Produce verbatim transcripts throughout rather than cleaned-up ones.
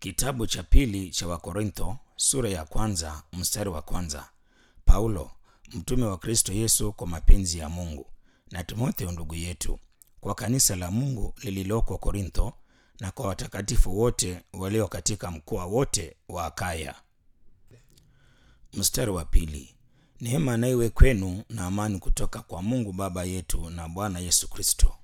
Kitabu cha pili cha Wakorintho sura ya kwanza mstari wa kwanza. Paulo, mtume wa Kristo Yesu kwa mapenzi ya Mungu, na Timotheo ndugu yetu, kwa kanisa la Mungu lililoko Korintho, na kwa watakatifu wote walio katika mkoa wote wa Akaya. Mstari wa pili. Neema na iwe kwenu na amani kutoka kwa Mungu Baba yetu na Bwana Yesu Kristo.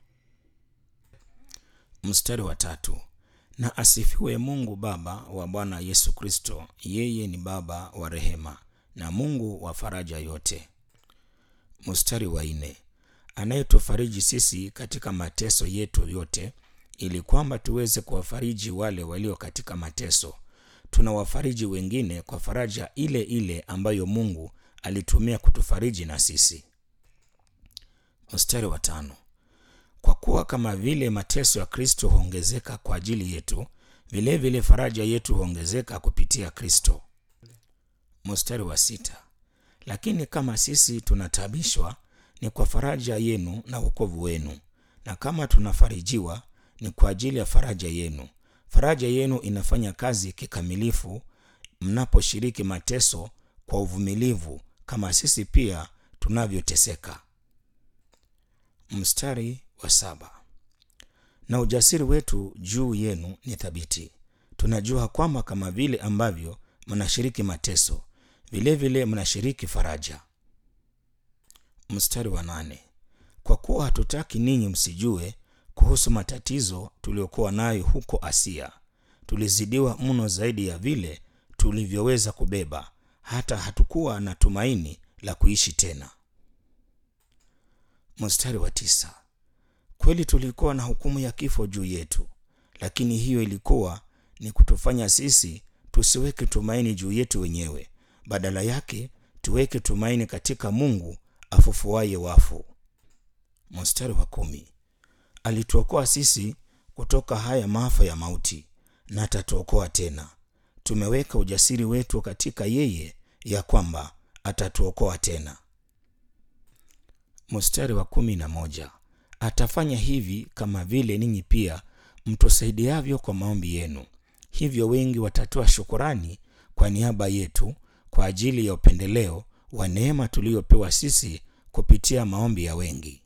Mstari wa tatu. Na asifiwe Mungu Baba wa Bwana Yesu Kristo, yeye ni Baba wa rehema na Mungu wa faraja yote. Mstari wa nne. Anayetufariji sisi katika mateso yetu yote, ili kwamba tuweze kuwafariji wale walio katika mateso. Tunawafariji wengine kwa faraja ile ile ambayo Mungu alitumia kutufariji na sisi. Mstari wa tano. Kwa kuwa kama vile mateso ya Kristo huongezeka kwa ajili yetu, vile vile faraja yetu huongezeka kupitia Kristo. Mstari wa sita. Lakini kama sisi tunatabishwa, ni kwa faraja yenu na wokovu wenu, na kama tunafarijiwa, ni kwa ajili ya faraja yenu. Faraja yenu inafanya kazi kikamilifu mnaposhiriki mateso kwa uvumilivu, kama sisi pia tunavyoteseka. Mstari wa saba. Na ujasiri wetu juu yenu ni thabiti. Tunajua kwamba kama vile ambavyo mnashiriki mateso, vile vile mnashiriki faraja. Mstari wa nane. Kwa kuwa hatutaki ninyi msijue kuhusu matatizo tuliokuwa nayo huko Asia. Tulizidiwa mno zaidi ya vile tulivyoweza kubeba, hata hatukuwa na tumaini la kuishi tena. Mstari wa tisa. Kweli tulikuwa na hukumu ya kifo juu yetu, lakini hiyo ilikuwa ni kutufanya sisi tusiweke tumaini juu yetu wenyewe, badala yake tuweke tumaini katika Mungu afufuaye wafu. Mstari wa kumi. Alituokoa sisi kutoka haya maafa ya mauti, na atatuokoa tena. Tumeweka ujasiri wetu katika yeye, ya kwamba atatuokoa tena. Mstari wa kumi na moja. Atafanya hivi kama vile ninyi pia mtusaidiavyo kwa maombi yenu. Hivyo wengi watatoa shukurani kwa niaba yetu kwa ajili ya upendeleo wa neema tuliyopewa sisi kupitia maombi ya wengi.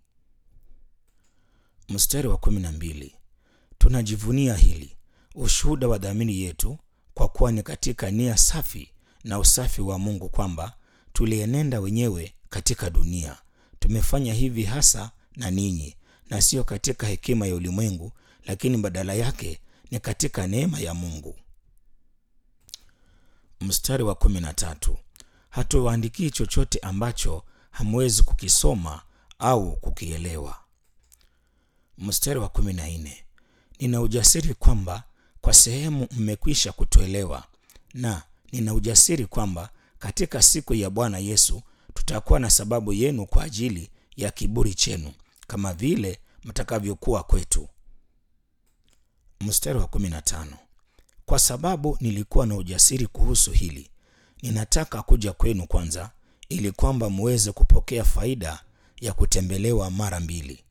Mstari wa kumi na mbili. Tunajivunia hili, ushuhuda wa dhamiri yetu, kwa kuwa ni katika nia safi na usafi wa Mungu kwamba tulienenda wenyewe katika dunia. Tumefanya hivi hasa na ninyi, na sio katika hekima ya ulimwengu, lakini badala yake ni katika neema ya Mungu. Mstari wa kumi na tatu. Hatuwaandikii chochote ambacho hamwezi kukisoma au kukielewa. Mstari wa kumi na nne. Nina ujasiri kwamba kwa sehemu mmekwisha kutuelewa, na nina ujasiri kwamba katika siku ya Bwana Yesu tutakuwa na sababu yenu kwa ajili ya kiburi chenu, kama vile mtakavyokuwa kwetu. Mstari wa kumi na tano. Kwa sababu nilikuwa na ujasiri kuhusu hili, ninataka kuja kwenu kwanza, ili kwamba muweze kupokea faida ya kutembelewa mara mbili.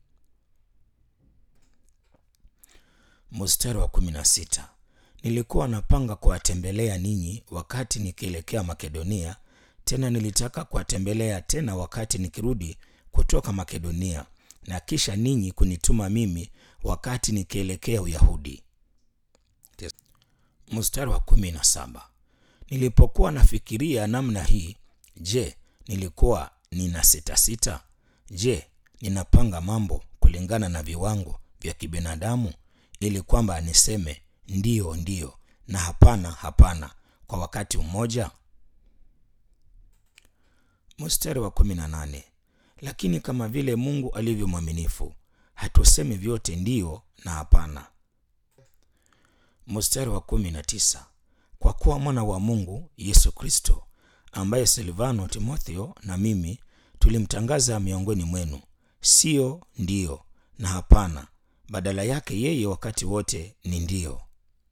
Mstari wa kumi na sita. Nilikuwa napanga kuwatembelea ninyi wakati nikielekea Makedonia, tena nilitaka kuwatembelea tena wakati nikirudi kutoka Makedonia, na kisha ninyi kunituma mimi wakati nikielekea Uyahudi. Mstari wa kumi na saba. Nilipokuwa nafikiria namna hii, je, nilikuwa nina sita sita? Je, ninapanga mambo kulingana na viwango vya kibinadamu, ili kwamba niseme ndiyo ndiyo na hapana hapana kwa wakati mmoja? Mstari wa kumi na nane. Lakini kama vile Mungu alivyo mwaminifu, hatusemi vyote ndiyo na hapana. Mstari wa kumi na tisa. Kwa kuwa mwana wa Mungu Yesu Kristo, ambaye Silvano, Timotheo na mimi tulimtangaza miongoni mwenu, sio ndiyo na hapana, badala yake yeye wakati wote ni ndiyo.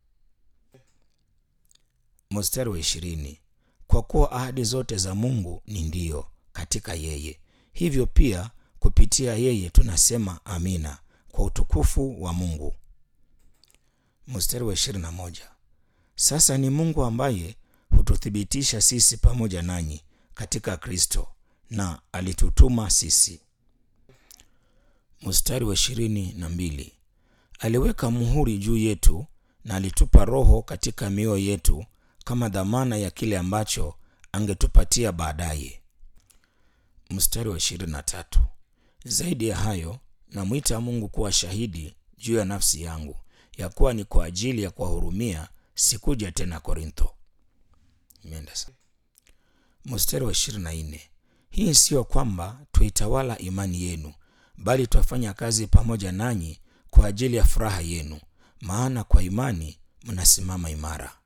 Mstari wa ishirini. Kwa kuwa ahadi zote za Mungu ni ndiyo katika yeye, hivyo pia kupitia yeye tunasema amina kwa utukufu wa Mungu. Mstari wa ishirini na moja. Sasa ni Mungu ambaye hututhibitisha sisi pamoja nanyi katika Kristo na alitutuma sisi. Mstari wa ishirini na mbili. Aliweka muhuri juu yetu na alitupa Roho katika mioyo yetu kama dhamana ya kile ambacho angetupatia baadaye. Mstari wa ishirini na tatu. Zaidi ya hayo, namwita Mungu kuwa shahidi juu ya nafsi yangu ya kuwa ni kwa ajili ya kuwahurumia sikuja tena Korintho. Imeenda sana. Mstari wa ishirini na nne. Hii sio kwamba tuitawala imani yenu, bali twafanya kazi pamoja nanyi kwa ajili ya furaha yenu, maana kwa imani mnasimama imara.